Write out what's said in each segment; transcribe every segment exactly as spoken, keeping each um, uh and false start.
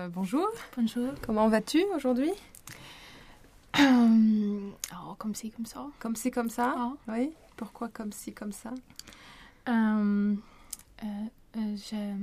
euh, bonjour. Bonjour. Comment vas-tu aujourd'hui? Euh, oh, comme ci, comme ça. Comme ci, comme ça? Ah. Oui. Pourquoi comme ci, comme ça? Euh, euh, euh, je,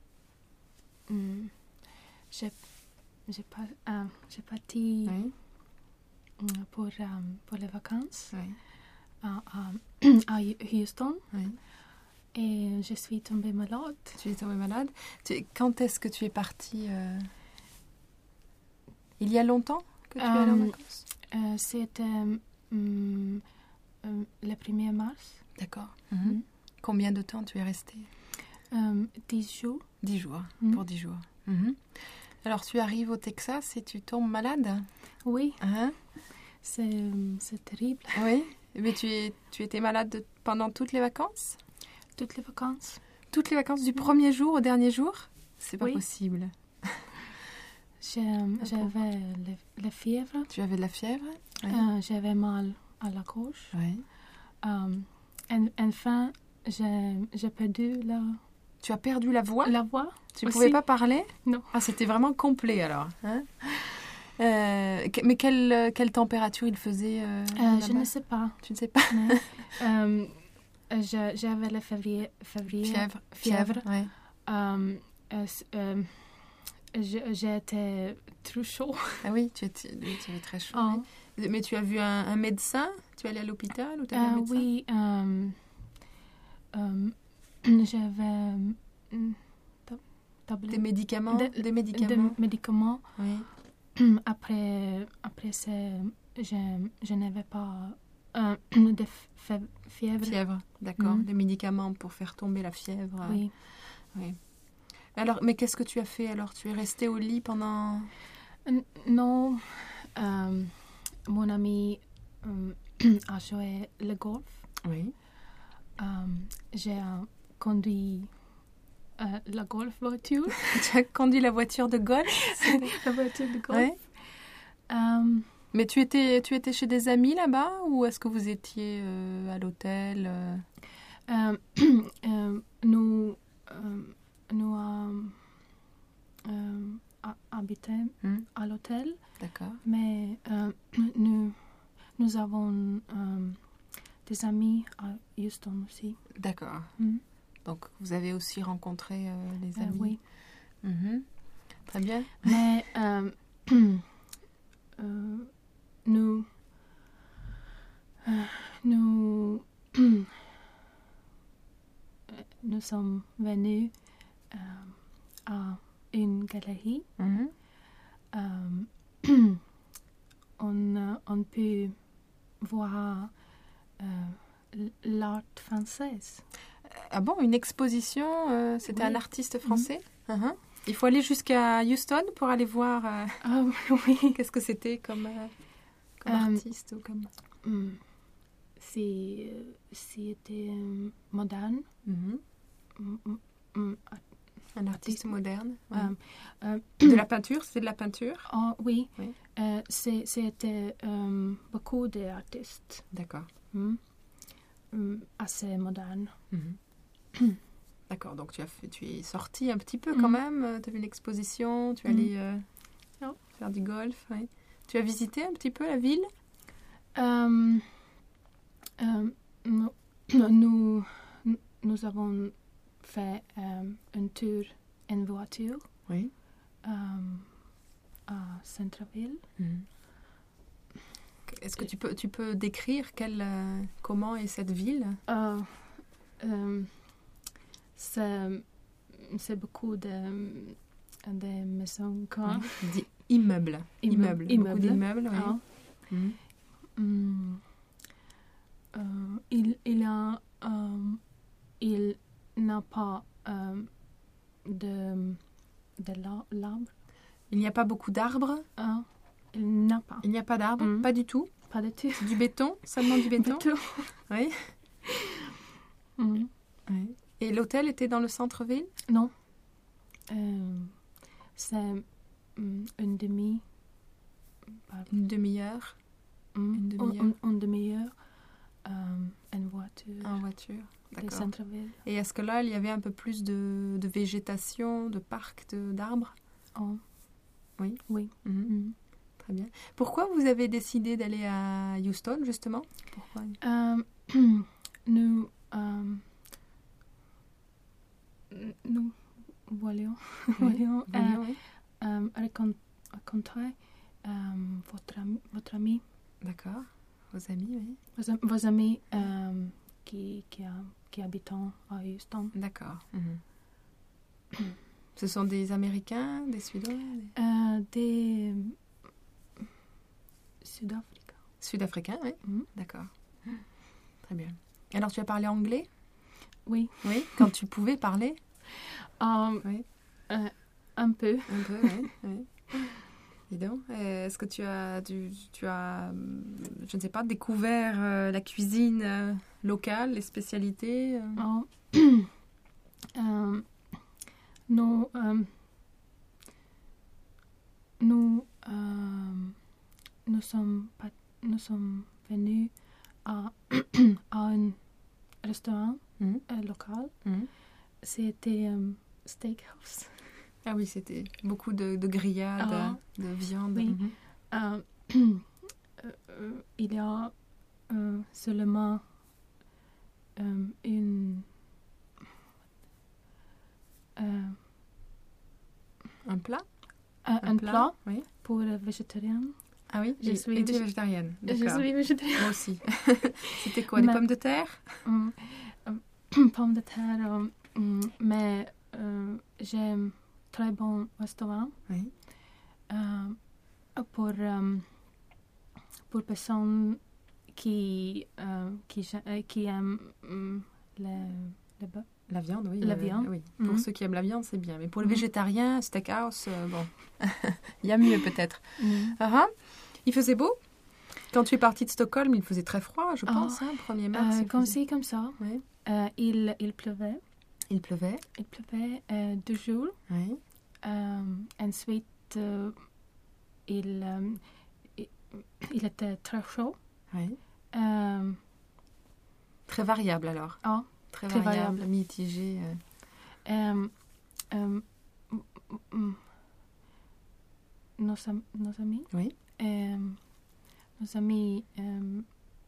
hum, j'ai, j'ai, pas, euh, j'ai parti Oui. pour, euh, pour les vacances Oui. à, à, à Houston Oui. et je suis tombée malade. Tu es tombée malade? Tu, quand est-ce que tu es partie euh... Il y a longtemps que tu es allée en Euh, vacances? euh, C'était hum, euh, le premier mars. D'accord. Mhm. Mm-hmm. Combien de temps tu es restée? Euh, dix jours. Dix jours, Mm. pour dix jours. Mm-hmm. Alors, tu arrives au Texas et tu tombes malade? Oui, Hein? c'est, c'est terrible. Oui. Mais tu, es, tu étais malade de- pendant toutes les vacances? Toutes les vacances. Toutes les vacances du premier jour au dernier jour? C'est pas Oui. possible. J'ai, j'avais la, la fièvre. Tu avais de la fièvre? Oui. Euh, j'avais mal à la gorge. Oui. Euh, en, enfin, j'ai, j'ai perdu la, Tu as perdu la voix? la voix. Tu ne aussi. pouvais pas parler? Non. Ah, c'était vraiment complet alors. Hein? Euh, que- mais quelle, quelle température il faisait euh, Euh, je là-bas? ne sais pas. Tu ne sais pas? Mais, euh, je, j'avais la février, février, Fièvre. fièvre. Oui. Euh, euh, euh, je- j'ai été trop chaud. Ah oui, tu étais, oui, tu avais très chaud. Ah. Oui. Mais tu as vu un, un médecin? Tu es allée à l'hôpital ou tu as vu un Euh, médecin? oui, euh, euh, j'avais euh, tab- tablette. Des médicaments? De- Des médicaments? Des médicaments. Oui. Après, après c'est, je, je n'avais pas euh, de f- fièvre. Fièvre, d'accord. Mhm. Des médicaments pour faire tomber la fièvre. Oui. Oui. Alors, mais qu'est-ce que tu as fait alors? Tu es restée au lit pendant... N- Non, euh, mon ami euh, a joué le golf. Oui. Euh, j'ai euh, conduit euh, la golf voiture. Tu as conduit la voiture de golf? La voiture de golf. Oui. Euh, Mais tu étais, tu étais chez des amis là-bas ou est-ce que vous étiez euh, à l'hôtel euh... euh, euh, nous euh, nous euh, euh, a- habitons Hmm. à l'hôtel, D'accord. mais euh, nous, nous avons euh, des amis à Houston aussi. D'accord. Mm. Donc, vous avez aussi rencontré euh, les Euh, amis? oui. Mhm. Très bien. Mais euh, euh, nous, euh, nous, euh, nous sommes venus euh, à une galerie. Mhm. Euh, on, euh, on peut voir euh, l'art française. Ah bon, une exposition, euh, c'était Oui. un artiste français? Mhm. Il faut aller jusqu'à Houston pour aller voir euh, Ah oui. qu'est-ce que c'était comme, euh, comme Euh, artiste ou comme... Mm. C'est, euh, c'était euh, moderne. Mhm. Mm, mm, mm. Un artiste moderne. Oui. Euh, euh, De la peinture, c'est de la peinture? oh, oui, Oui. Euh, c'est- c'était euh, beaucoup d'artistes D'accord. mm, mm, assez modernes. Mhm. D'accord, donc tu, as fait, tu es sortie un petit peu quand Mhm. même, tu as vu l'exposition, tu es Mhm. allée euh, Oh. faire du golf. Ouais. Tu as visité un petit peu la ville? Euh, euh, nous, nous, nous avons fait euh, un tour en voiture Oui. euh, à Centreville. Est-ce que tu peux, tu peux décrire quelle, euh, comment est cette ville? Euh, euh, c'est, c'est beaucoup de, de maisons grandes. Oui. Dis immeubles. Immeubles. Immeubles. Beaucoup Immeubles. d'immeubles, oui. Ah. Mhm. Mm. Euh, il, il, a, euh, il n'a pas euh, de, de la- l'arbre. Il n'y a pas beaucoup d'arbres? Hein? Il n'a pas. Il n'y a pas d'arbres? Mhm. Pas du tout? Pas de tout. Du béton? Seulement du béton? Du tout. Oui. Mhm. Oui. Et l'hôtel était dans le centre-ville? Non. Euh, c'est mm, une demi. Pardon. Une demi-heure Mm, une une demi-heure. une- une demi-heure euh, en voiture en voiture? de D'accord. Centreville. Et est-ce que là, il y avait un peu plus de, de végétation, de parcs, de- d'arbres? Oh. Oui. Oui. Mhm. Mhm. Très bien. Pourquoi vous avez décidé d'aller à Houston, justement? Pourquoi? Euh, nous, euh, nous voulions, Oui. voulions, euh, Voyons, oui. euh, raconter, raconter euh, votre, ami, votre ami, D'accord. Vos amis, oui. vos, am- vos amis euh, qui, qui, a, qui habitent à Houston. D'accord. Mhm. Ce sont des Américains, des Suédois, des... Euh, des Sud-Africains. Sud-Africains, oui. Mhm. D'accord. Très bien. Alors, tu as parlé anglais? Oui. Oui. Quand tu pouvais parler? Euh, Oui. euh, un peu. Un peu, oui. Oui. Dis donc, euh, est-ce que tu as, tu, tu as, euh, je ne sais pas, découvert euh, la cuisine euh, locale, les spécialités euh Euh, euh, nous, euh, nous, euh, nous, sommes, pas- nous sommes venus à, à un restaurant Mhm. euh, local. Mhm. C'était un steakhouse. Ah oui, c'était beaucoup de, de grillades, Ah, de viande. oui. Mhm. Euh, euh, euh, il y a euh, seulement euh, une... euh, Un plat? un, un plat Oui. pour les végétariens. Ah oui, Je et, suis et tu es végé- végétarienne. Je D'accord. suis végétarienne. Moi aussi. C'était quoi, des Mais- pommes de terre? Mm, euh, pommes de terre, euh, mm, mais euh, j'aime très bon restaurant Oui. euh, pour euh, pour personnes qui euh, qui, ja- euh, qui aiment mm, le, le bœuf. La viande, oui. La euh, viande. Oui. Pour Mhm. ceux qui aiment la viande, c'est bien. Mais pour le Mhm. végétarien, steakhouse, euh, bon, il y a mieux peut-être. Mm. Ah, ah. Il faisait beau? Quand tu es partie de Stockholm, il faisait très froid, je Ah, pense, hein, premier mars. Euh, il comme faisait- c'est comme ça. Oui. Euh, il, il pleuvait. Il pleuvait. Il pleuvait euh, deux jours. Oui. Euh, ensuite, euh, il, euh, il, il était très chaud. Oui. Euh, Très variable alors. ah, Très, très variable, variable. mitigé. euh. euh, euh, mm, mm, nos, am- nos amis. Oui. euh, nos amis. euh,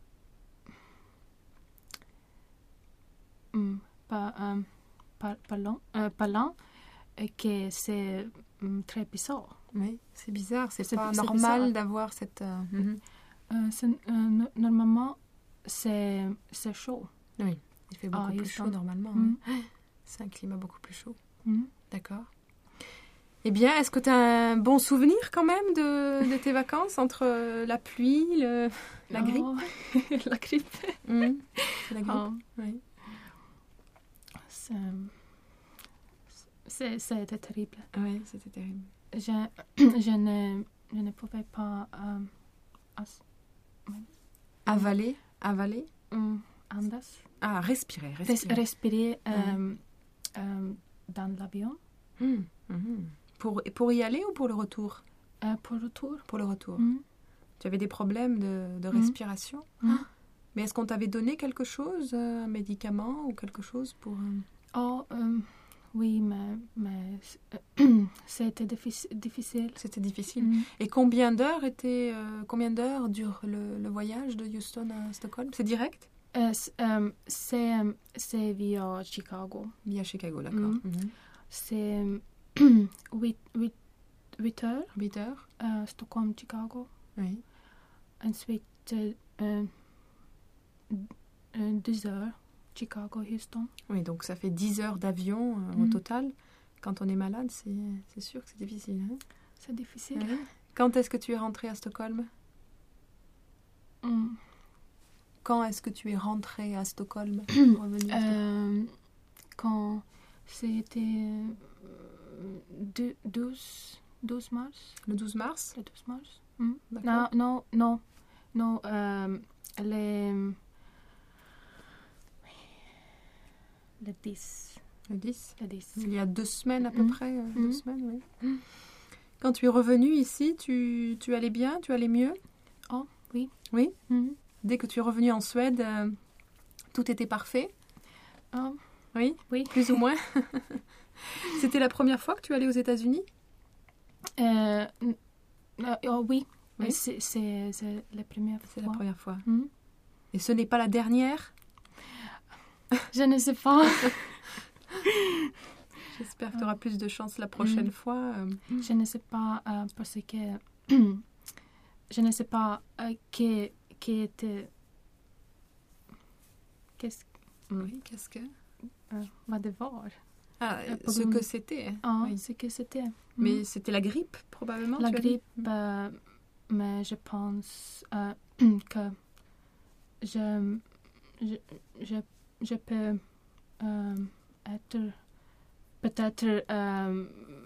mm, pa- euh, par- parlant, euh, parlant euh, que c'est mm, très bizarre. Oui, c'est bizarre, c'est C'est- pas c'est normal bizarre. d'avoir cette... euh, mhm. Euh, c'est- euh, no- normalement, c'est c'est chaud. Oui, il fait beaucoup Ah, plus Houston. chaud normalement. Mm. hein. C'est un climat beaucoup plus chaud. Mm. D'accord. Eh bien, est-ce que tu as un bon souvenir quand même de, de tes vacances entre euh, la pluie, le, la grippe? Oh, la grippe. Mhm. C'est la grippe, Ah, oui. c'est- c'est- C'était terrible. Oui, c'était terrible. Je, je, ne, je ne pouvais pas euh, as- Avaler, avaler. mm, andas, Ah, respirer, res- respirer. respirer euh, euh, dans l'avion. Mhm, mhm. Pour, pour y aller ou pour le retour? Euh, pour retour. Pour le retour. Mm. Tu avais des problèmes de, de Mhm. respiration? Mm. Mais est-ce qu'on t'avait donné quelque chose, euh, un médicament ou quelque chose pour... euh, Oh, euh, oui, mais, mais euh, c'était diffici- difficile. C'était difficile. Mm. Et combien d'heures était, euh, combien d'heures dure le, le voyage de Houston à Stockholm? C'est direct? Euh, c- euh, c'est euh, c'est via Chicago. Via Chicago, d'accord. Mhm. Mhm. C'est huit heures, huit heures? euh, Stockholm, Chicago. Oui. Ensuite, euh, euh, euh, deux heures, Chicago, Houston. Oui, donc ça fait dix heures d'avion euh, au Mhm. total. Quand on est malade, c'est c'est sûr que c'est difficile. hein. C'est difficile. Ouais. Quand est-ce que tu es rentrée à Stockholm? Mm. Quand est-ce que tu es rentrée à Stockholm? Revenue à Stockholm Euh, quand c'était euh, deux- douze, douze mars. Le douze mars? Le douze mars. Mm. D'accord. Non, non, non. Non, euh, les... Le dix. Le dix? Le dix. Il y a deux semaines à peu Mhm. près. euh, Mhm. Deux semaines, oui. Quand tu es revenue ici, tu, tu allais bien? Tu allais mieux? Oh, oui. Oui? Mhm. Dès que tu es revenue en Suède, euh, tout était parfait? Oh, Oui? oui. Plus ou moins? C'était la première fois que tu allais aux États-Unis? Euh, n- euh, oh oui, Oui. c'est, c'est, c'est la première C'est fois. la première fois. Hmm. Et ce n'est pas la dernière? Je ne sais pas. J'espère que tu auras plus de chance la prochaine Mm. fois. euh. Je ne sais pas euh, parce que je ne sais pas euh, qui, qui était. Qu'est-ce Oui, qu'est-ce que... euh, va devoir. Ah, Euh, ce pardon. que c'était. Ah, Oui. ce que c'était. Mais Mm. c'était la grippe, probablement? La tu as dit? grippe, euh, mais je pense euh, que je, je, je, je peux euh, être peut-être euh,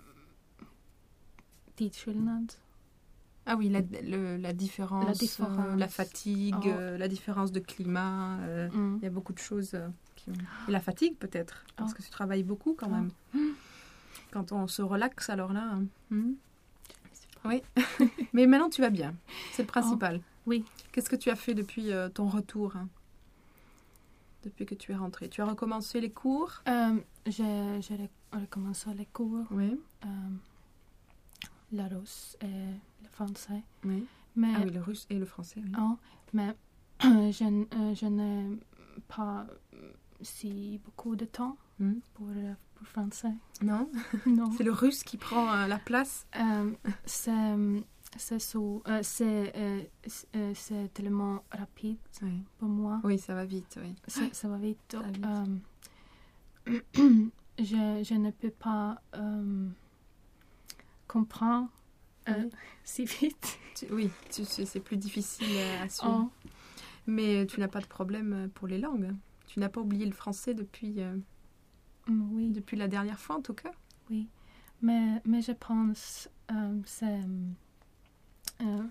tidsskillnad. Ah oui, la, le- la différence, La différence. euh, la fatigue, Oh. euh, la différence de climat. euh, Mm. Il y a beaucoup de choses euh, qui ont... Et la fatigue, peut-être, parce Oh. que tu travailles beaucoup quand Oh. même. Quand on se relaxe, alors là... hein. Hmm. Oui. Mais maintenant, tu vas bien. C'est le principal. Oui. Qu'est-ce que tu as fait depuis euh, ton retour, hein, depuis que tu es rentrée? Tu as recommencé les cours? Euh, j'ai j'ai rec- recommencé les cours, Oui. euh, la russe et le français. oui. Mais, Ah oui, le russe et le français, oui. oh, mais je, n- euh, je n'ai pas si beaucoup de temps Hmm. pour, euh, pour français. Non? Non. C'est le russe qui prend euh, la place? Euh, c'est c'est sous- euh, c'est euh, c'est euh, c'est tellement rapide Oui. pour moi. Oui, ça va vite, oui. Ça, ça va vite. Ça va vite. Euh, je, je ne peux pas euh, comprendre euh, Oui. si vite. Tu- oui, tu- c'est c'est plus difficile euh, à suivre. Oh, Mais tu n'as pas de problème euh, pour les langues. Tu n'as pas oublié le français depuis, euh, mm, oui, depuis la dernière fois, en tout cas. oui. Mais, mais je pense euh, c'est euh,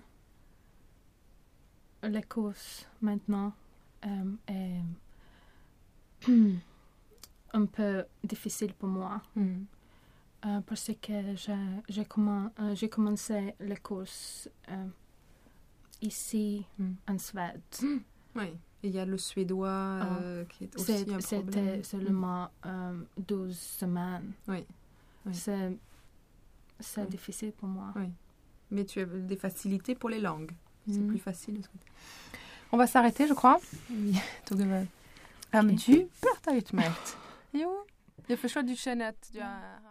les courses maintenant euh, est un peu difficile pour moi. Hmm. Euh, parce que j'ai j'ai commen- euh, j'ai commencé les courses euh, ici Mm. en Suède. Oui. Et il y a le suédois euh, qui est aussi C'est- un C'était problème. seulement euh, douze semaines. Oui. Oui. C'est c'est Oui. difficile pour moi. Oui. Mais tu as des facilités pour les langues. C'est Mm. plus facile. de ce côté. On va s'arrêter, je crois. Oui. Tog det väl. Ja, men Okej. du pratar utmärkt. Jo, jag förstår du känner att du har